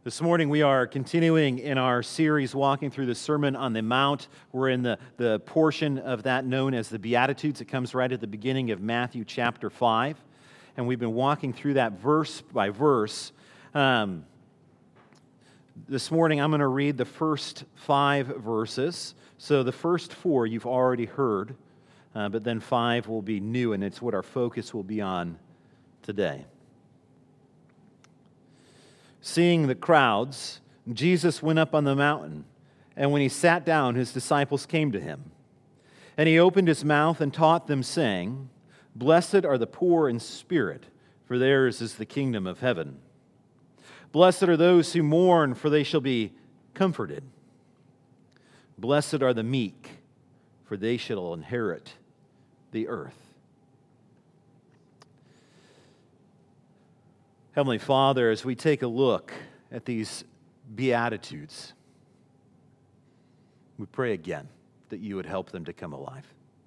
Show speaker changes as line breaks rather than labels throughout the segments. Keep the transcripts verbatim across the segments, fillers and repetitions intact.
This morning we are continuing in our series walking through the Sermon on the Mount. We're in the, the portion of that known as the Beatitudes. It comes right at the beginning of Matthew chapter five. And we've been walking through that verse by verse. Um, this morning I'm going to read the first five verses. So the first four you've already heard, uh, but then five will be new, and it's what our focus will be on today. Seeing the crowds, Jesus went up on the mountain, and when he sat down, his disciples came to him. And he opened his mouth and taught them, saying, "Blessed are the poor in spirit, for theirs is the kingdom of heaven. Blessed are those who mourn, for they shall be comforted. Blessed are the meek, for they shall inherit the earth." Heavenly Father, as we take a look at these Beatitudes, we pray again that you would help them to come alive.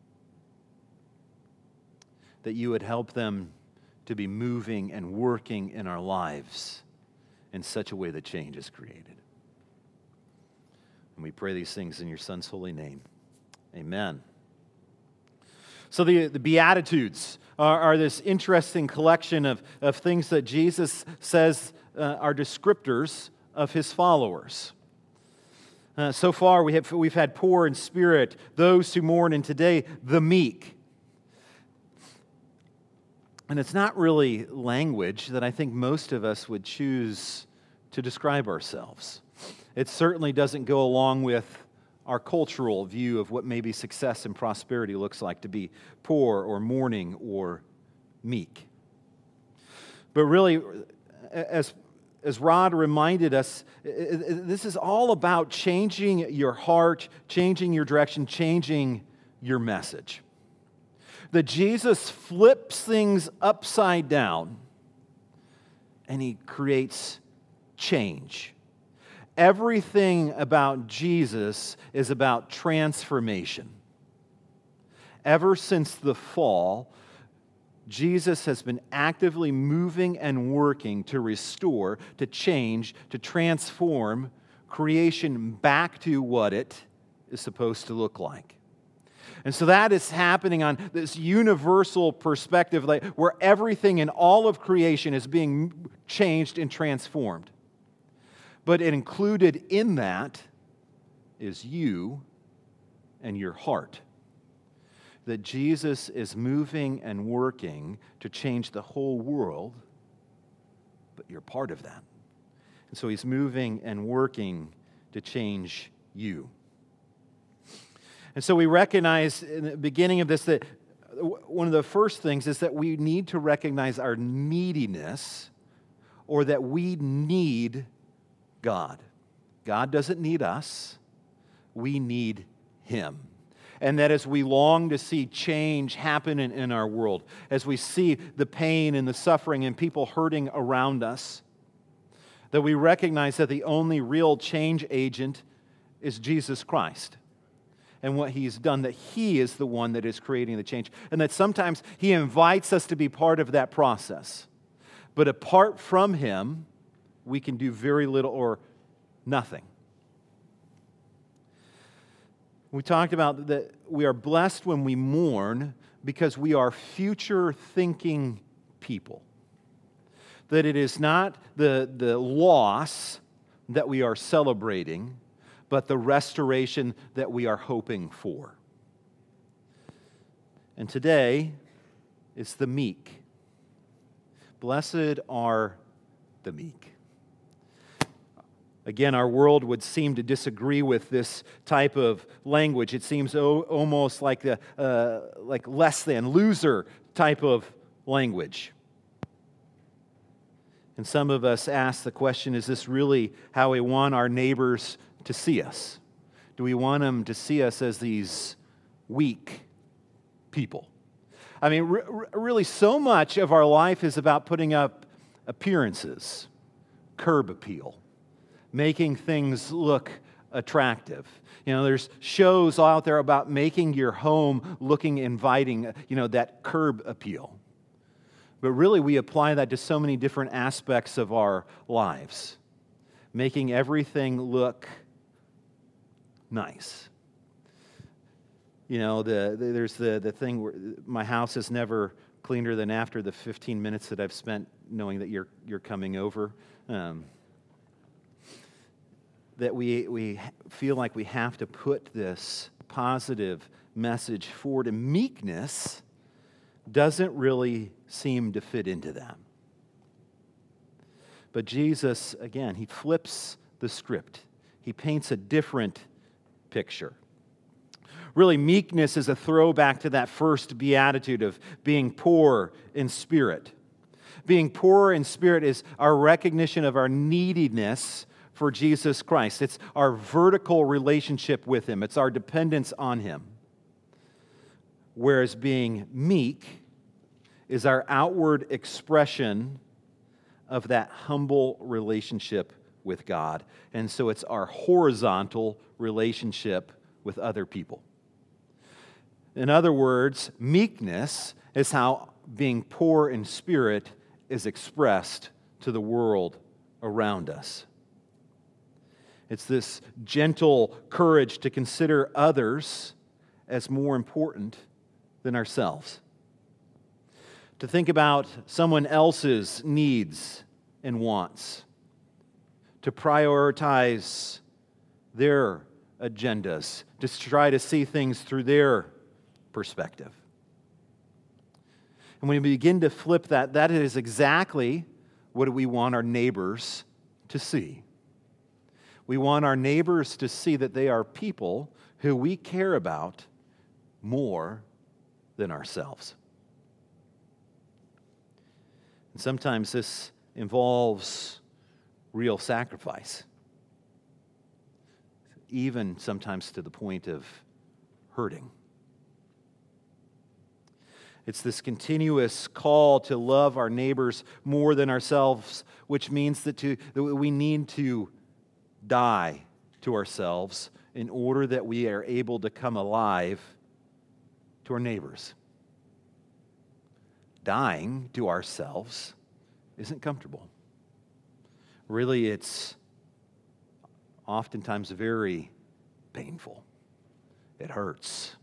That you would help them to be moving and working in our lives in such a way that change is created. And we pray these things in your Son's holy name. Amen. So the, the Beatitudes are, are this interesting collection of, of things that Jesus says uh, are descriptors of his followers. Uh, so far we have, we've had poor in spirit, those who mourn, and today the meek. And it's not really language that I think most of us would choose to describe ourselves. It certainly doesn't go along with our cultural view of what maybe success and prosperity looks like, to be poor or mourning or meek. But really, as, as Rod reminded us, this is all about changing your heart, changing your direction, changing your message. That Jesus flips things upside down and he creates change. Everything about Jesus is about transformation. Ever since the fall, Jesus has been actively moving and working to restore, to change, to transform creation back to what it is supposed to look like. And so that is happening on this universal perspective, like, where everything in all of creation is being changed and transformed. But included in that is you and your heart. That Jesus is moving and working to change the whole world, but you're part of that. And so he's moving and working to change you. And so we recognize in the beginning of this that one of the first things is that we need to recognize our neediness, or that we need God. God doesn't need us. We need him. And that as we long to see change happen in, in our world, as we see the pain and the suffering and people hurting around us, that we recognize that the only real change agent is Jesus Christ and what he's done, that he is the one that is creating the change, and that sometimes he invites us to be part of that process. But apart from him, we can do very little or nothing. We talked about that we are blessed when we mourn because we are future-thinking people. That it is not the, the loss that we are celebrating, but the restoration that we are hoping for. And today is the meek. Blessed are the meek. Again, our world would seem to disagree with this type of language. It seems o- almost like the uh, like less than, loser type of language. And some of us ask the question, is this really how we want our neighbors to see us? Do we want them to see us as these weak people? I mean, re- really, so much of our life is about putting up appearances, curb appeal, making things look attractive. You know, there's shows out there about making your home looking inviting, you know, that curb appeal. But really, we apply that to so many different aspects of our lives. making everything look nice. You know, the, the there's the, the thing where my house is never cleaner than after the fifteen minutes that I've spent knowing that you're you're coming over. Um, that we we feel like we have to put this positive message forward, and meekness doesn't really seem to fit into that. But Jesus, again, he flips the script. He paints a different picture. Really, meekness is a throwback to that first beatitude of being poor in spirit. Being poor in spirit is our recognition of our neediness for Jesus Christ. It's our vertical relationship with Him. It's our dependence on Him. Whereas being meek is our outward expression of that humble relationship with God. And so it's our horizontal relationship with other people. In other words, meekness is how being poor in spirit is expressed to the world around us. It's this gentle courage to consider others as more important than ourselves. To think about someone else's needs and wants. To prioritize their agendas. To try to see things through their perspective. And when we begin to flip that, that is exactly what we want our neighbors to see. We want our neighbors to see that they are people who we care about more than ourselves. And sometimes this involves real sacrifice, even sometimes to the point of hurting. It's this continuous call to love our neighbors more than ourselves, which means that, to, that we need to die to ourselves in order that we are able to come alive to our neighbors. Dying to ourselves isn't comfortable. Really, it's oftentimes very painful. It hurts.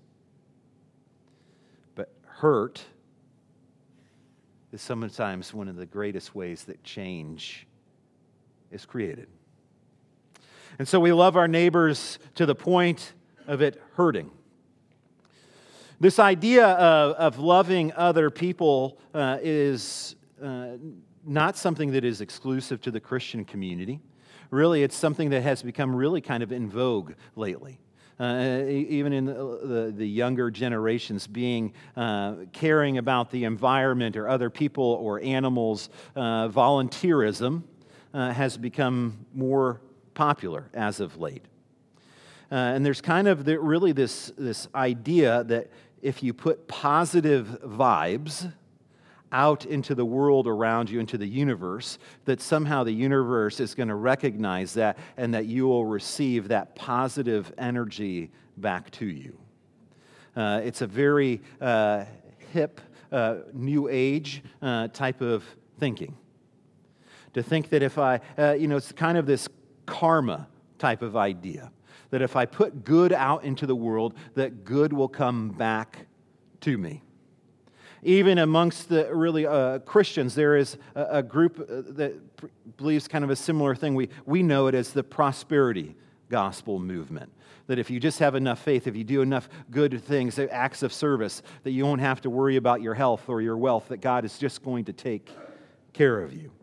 But hurt is sometimes one of the greatest ways that change is created. And so we love our neighbors to the point of it hurting. This idea of, of loving other people uh, is uh, not something that is exclusive to the Christian community. Really, it's something that has become really kind of in vogue lately. Uh, even in the, the, the younger generations, being uh, caring about the environment or other people or animals, uh, volunteerism uh, has become more popular as of late. Uh, and there's kind of the, really this, this idea that if you put positive vibes out into the world around you, into the universe, that somehow the universe is going to recognize that and that you will receive that positive energy back to you. Uh, it's a very uh, hip, uh, new age uh, type of thinking. To think that if I, uh, you know, it's kind of this karma type of idea, that if I put good out into the world, that good will come back to me. Even amongst the really uh, Christians, there is a, a group that pr- believes kind of a similar thing. We, we know it as the prosperity gospel movement. That if you just have enough faith, if you do enough good things, acts of service, that you won't have to worry about your health or your wealth, that God is just going to take care of you.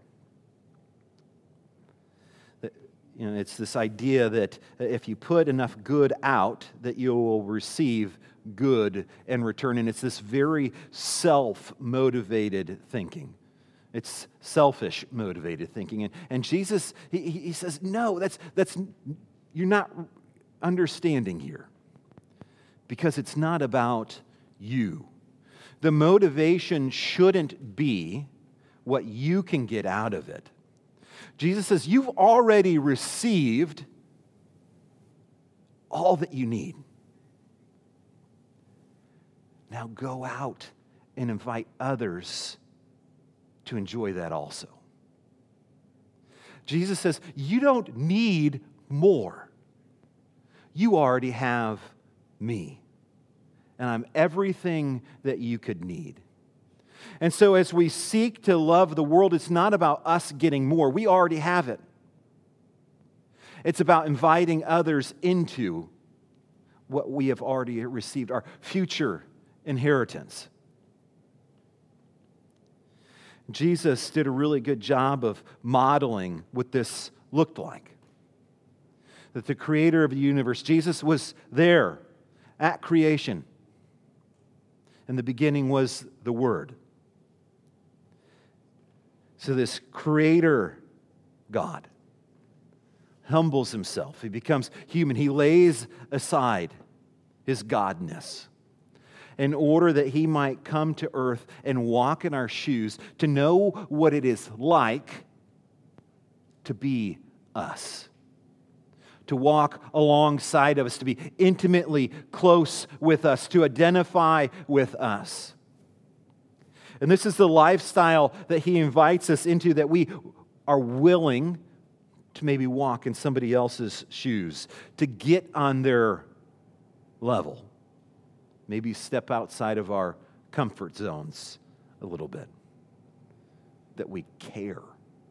That, you know, it's this idea that if you put enough good out, that you will receive good in return. And it's this very self-motivated thinking. It's selfish motivated thinking. And, and Jesus, he, he says, no, that's, that's, you're not understanding here. Because it's not about you. The motivation shouldn't be what you can get out of it. Jesus says, you've already received all that you need. Now go out and invite others to enjoy that also. Jesus says, you don't need more. You already have me. And I'm everything that you could need. And so as we seek to love the world, it's not about us getting more. We already have it. It's about inviting others into what we have already received, our future inheritance. Jesus did a really good job of modeling what this looked like. That the creator of the universe, Jesus was there at creation. In the beginning was the Word. So this creator God humbles himself. He becomes human. He lays aside his godness in order that he might come to earth and walk in our shoes to know what it is like to be us. To walk alongside of us, to be intimately close with us, to identify with us. And this is the lifestyle that he invites us into, that we are willing to maybe walk in somebody else's shoes, to get on their level. Maybe step outside of our comfort zones a little bit. That we care.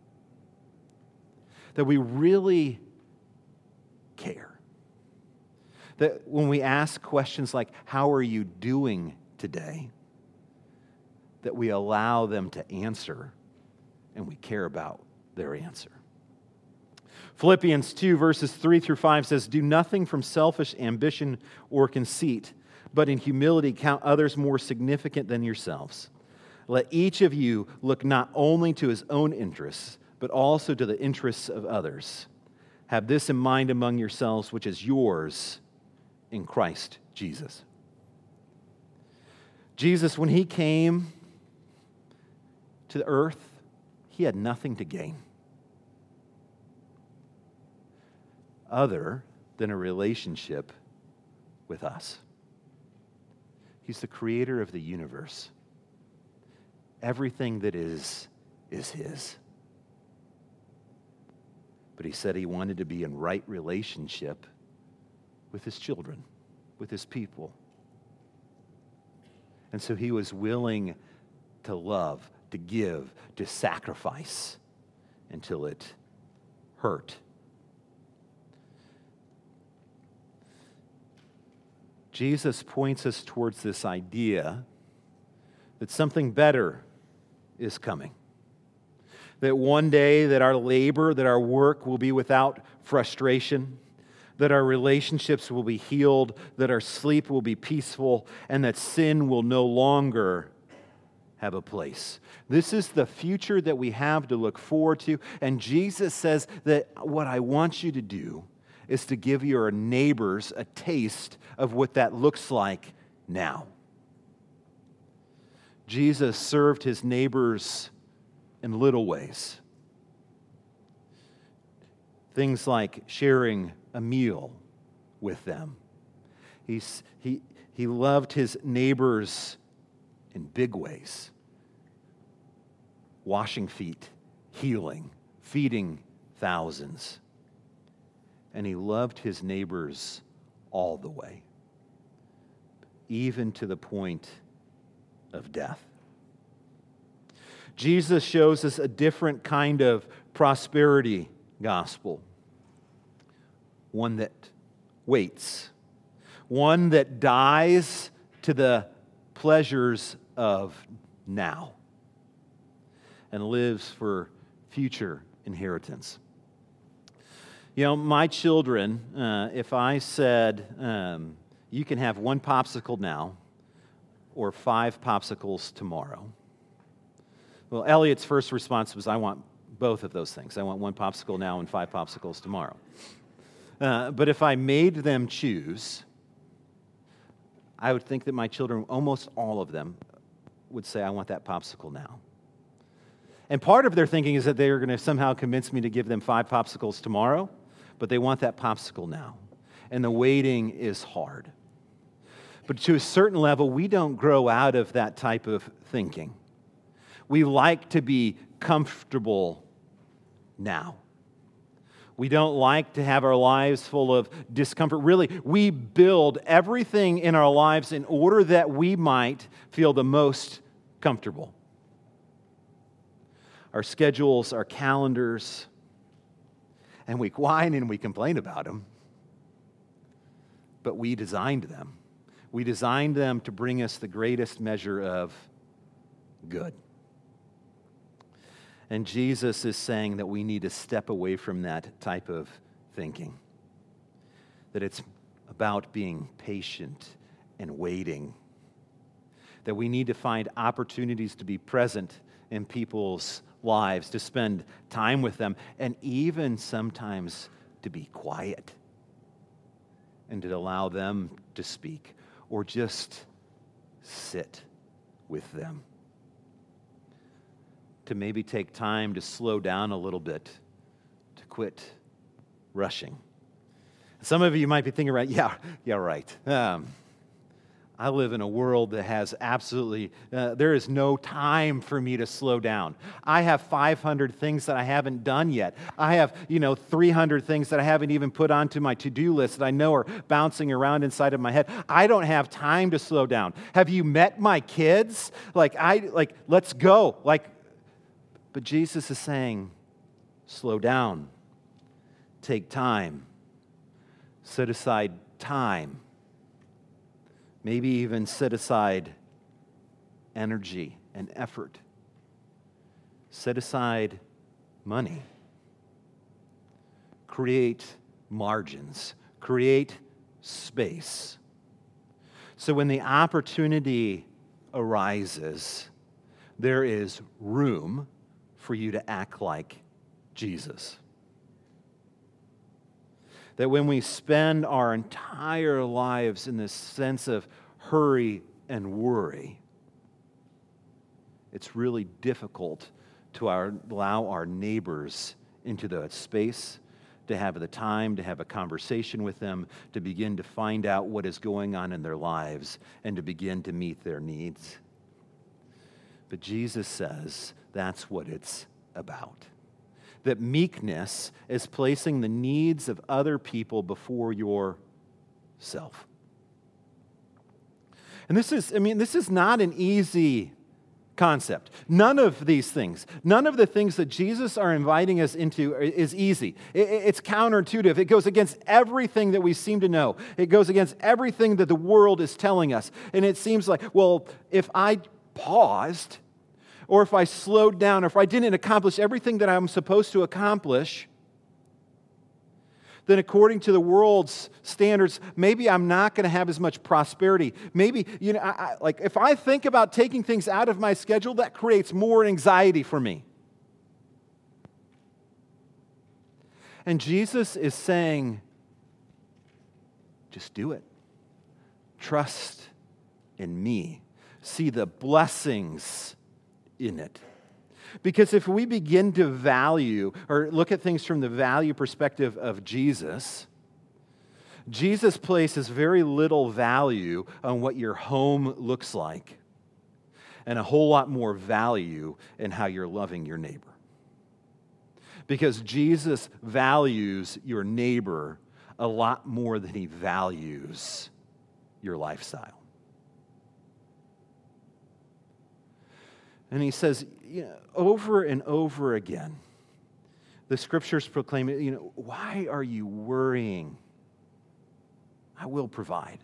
That we really care. That when we ask questions like, how are you doing today? That we allow them to answer and we care about their answer. Philippians two, verses three through five says, do nothing from selfish ambition or conceit, but in humility count others more significant than yourselves. Let each of you look not only to his own interests, but also to the interests of others. Have this in mind among yourselves, which is yours in Christ Jesus. Jesus, when he came to the earth, he had nothing to gain other than a relationship with us. He's the creator of the universe. Everything that is, is his. But he said he wanted to be in right relationship with his children, with his people. And so he was willing to love, to give, to sacrifice until it hurt. Jesus points us towards this idea that something better is coming. That one day that our labor, that our work will be without frustration, that our relationships will be healed, that our sleep will be peaceful, and that sin will no longer have a place. This is the future that we have to look forward to. And Jesus says that what I want you to do is to give your neighbors a taste of what that looks like now. Jesus served his neighbors in little ways. Things like sharing a meal with them. He's, he, he loved his neighbors in big ways. Washing feet, healing, feeding thousands. And he loved his neighbors all the way, even to the point of death. Jesus shows us a different kind of prosperity gospel. One that waits. One that dies to the pleasures of now and lives for future inheritance. You know, my children, uh, if I said, um, you can have one popsicle now or five popsicles tomorrow. Well, Elliot's first response was, I want both of those things. I want one popsicle now and five popsicles tomorrow. Uh, but if I made them choose, I would think that my children, almost all of them, would say, I want that popsicle now. And part of their thinking is that they are going to somehow convince me to give them five popsicles tomorrow, but they want that popsicle now. And the waiting is hard. But to a certain level, we don't grow out of that type of thinking. We like to be comfortable now. We don't like to have our lives full of discomfort. Really, we build everything in our lives in order that we might feel the most comfortable. Our schedules, our calendars, and we whine and we complain about them. But we designed them. We designed them to bring us the greatest measure of good. And Jesus is saying that we need to step away from that type of thinking. That it's about being patient and waiting. That we need to find opportunities to be present in people's lives, to spend time with them, and even sometimes to be quiet and to allow them to speak or just sit with them. To maybe take time to slow down a little bit, to quit rushing. Some of you might be thinking, right, yeah, yeah, right. Um, I live in a world that has absolutely, uh, there is no time for me to slow down. I have five hundred things that I haven't done yet. I have, you know, three hundred things that I haven't even put onto my to-do list that I know are bouncing around inside of my head. I don't have time to slow down. Have you met my kids? Like, I, like, let's go. Like, but Jesus is saying, slow down. Take time. Set aside time. Maybe even set aside energy and effort. Set aside money. Create margins. Create space. So when the opportunity arises, there is room for you to act like Jesus. That when we spend our entire lives in this sense of hurry and worry, it's really difficult to our, allow our neighbors into the space, to have the time to have a conversation with them, to begin to find out what is going on in their lives, and to begin to meet their needs. But Jesus says that's what it's about. That meekness is placing the needs of other people before yourself. And this is, I mean, this is not an easy concept. None of these things, none of the things that Jesus are inviting us into is easy. It's counterintuitive. It goes against everything that we seem to know. It goes against everything that the world is telling us. And it seems like, well, if I paused, or if I slowed down, or if I didn't accomplish everything that I'm supposed to accomplish, then according to the world's standards, maybe I'm not going to have as much prosperity. Maybe, you know, I, I, like if I think about taking things out of my schedule, that creates more anxiety for me. And Jesus is saying, just do it. Trust in me. See the blessings in it. Because if we begin to value or look at things from the value perspective of Jesus, Jesus places very little value on what your home looks like and a whole lot more value in how you're loving your neighbor. Because Jesus values your neighbor a lot more than he values your lifestyle. And he says, you know, over and over again, the scriptures proclaim, you know, why are you worrying? I will provide.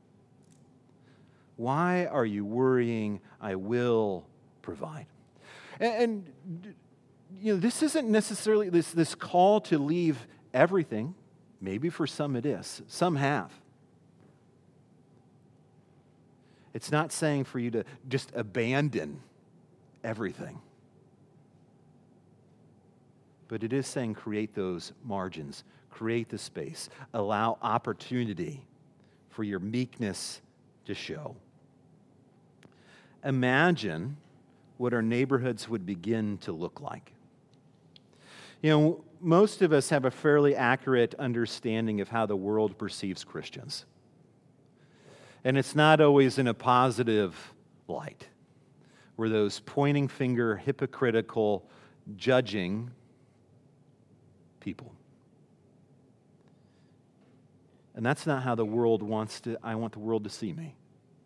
Why are you worrying? I will provide. And, and you know, this isn't necessarily this, this call to leave everything. Maybe for some it is. Some have. It's not saying for you to just abandon everything. But it is saying create those margins, create the space, allow opportunity for your meekness to show. Imagine what our neighborhoods would begin to look like. You know, most of us have a fairly accurate understanding of how the world perceives Christians. And it's not always in a positive light. We're those pointing finger, hypocritical, judging people. And that's not how the world wants to, I want the world to see me.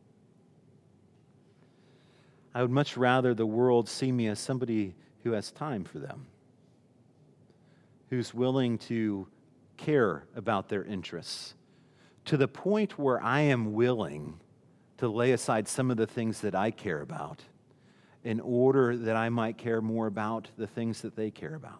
I would much rather the world see me as somebody who has time for them, who's willing to care about their interests, to the point where I am willing to lay aside some of the things that I care about in order that I might care more about the things that they care about.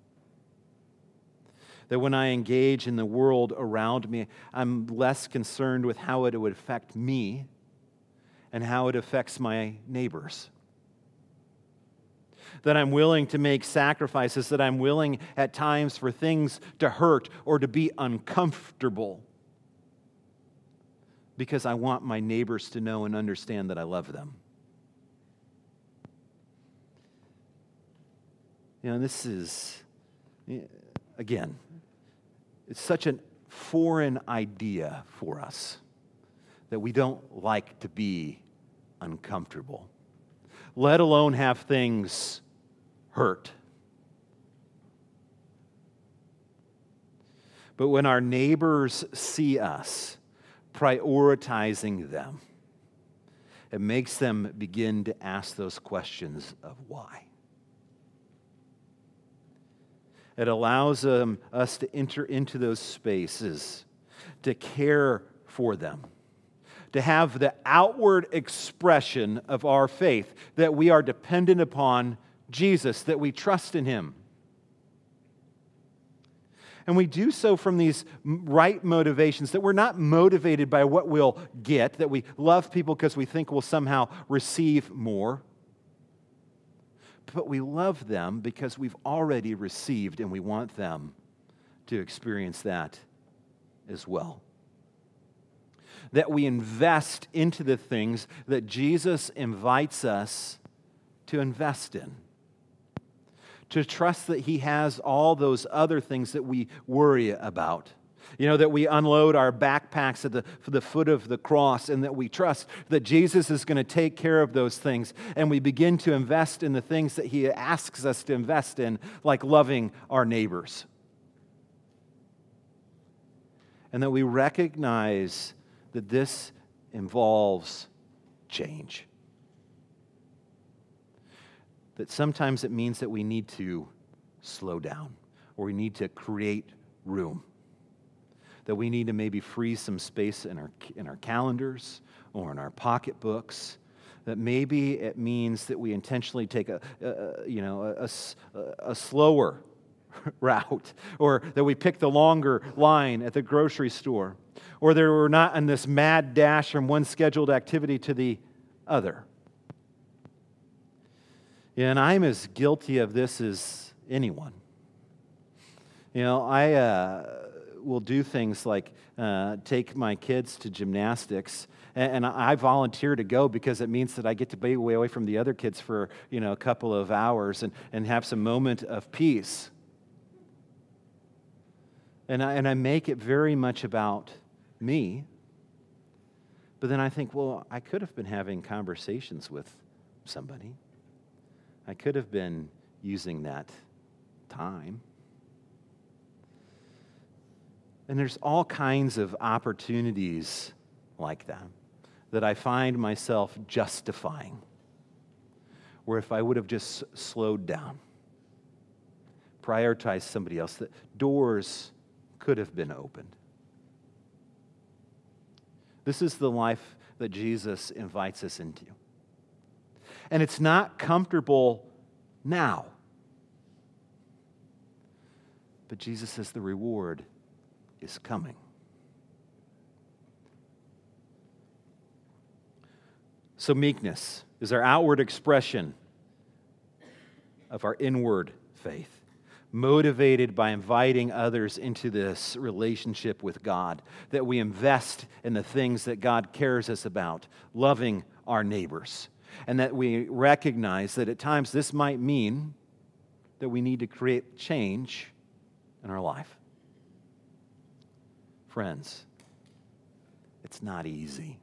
That when I engage in the world around me, I'm less concerned with how it would affect me and how it affects my neighbors. That I'm willing to make sacrifices, that I'm willing at times for things to hurt or to be uncomfortable because I want my neighbors to know and understand that I love them. You know, this is, again, it's such a foreign idea for us that we don't like to be uncomfortable, let alone have things hurt. But when our neighbors see us prioritizing them, it makes them begin to ask those questions of why. It allows um, us to enter into those spaces, to care for them, to have the outward expression of our faith, that we are dependent upon Jesus, that we trust in Him. And we do so from these right motivations, that we're not motivated by what we'll get, that we love people because we think we'll somehow receive more. But we love them because we've already received and we want them to experience that as well. That we invest into the things that Jesus invites us to invest in. To trust that He has all those other things that we worry about. You know, that we unload our backpacks at the, for the foot of the cross and that we trust that Jesus is going to take care of those things. And we begin to invest in the things that He asks us to invest in, like loving our neighbors. And that we recognize that this involves change. That sometimes it means that we need to slow down or we need to create room. That we need to maybe free some space in our in our calendars or in our pocketbooks. That maybe it means that we intentionally take a, a you know a, a, a slower route, or that we pick the longer line at the grocery store, or that we're not in this mad dash from one scheduled activity to the other. Yeah, and I'm as guilty of this as anyone. You know, I. Uh, will do things like uh, take my kids to gymnastics, and, and I volunteer to go because it means that I get to be away, away from the other kids for, you know, a couple of hours and, and have some moment of peace. And I, and I make it very much about me, but then I think, well, I could have been having conversations with somebody. I could have been using that time. And there's all kinds of opportunities like that that I find myself justifying, where if I would have just slowed down, prioritized somebody else, that doors could have been opened. This is the life that Jesus invites us into. And it's not comfortable now. But Jesus says the reward is coming. So meekness is our outward expression of our inward faith, motivated by inviting others into this relationship with God, that we invest in the things that God cares us about, loving our neighbors, and that we recognize that at times this might mean that we need to create change in our life. Friends, it's not easy.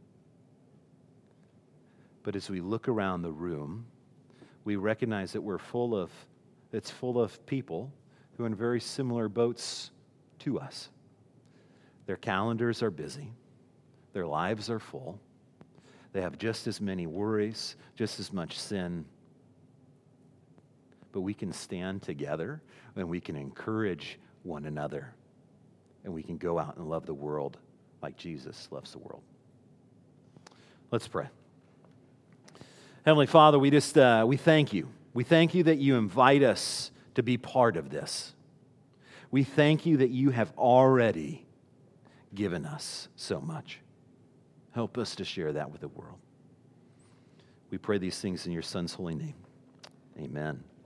But as we look around the room, we recognize that we're full of, it's full of people who are in very similar boats to us. Their calendars are busy. Their lives are full. They have just as many worries, just as much sin. But we can stand together and we can encourage one another. And we can go out and love the world like Jesus loves the world. Let's pray. Heavenly Father, we just, uh, we thank you. We thank you that you invite us to be part of this. We thank you that you have already given us so much. Help us to share that with the world. We pray these things in your Son's holy name. Amen.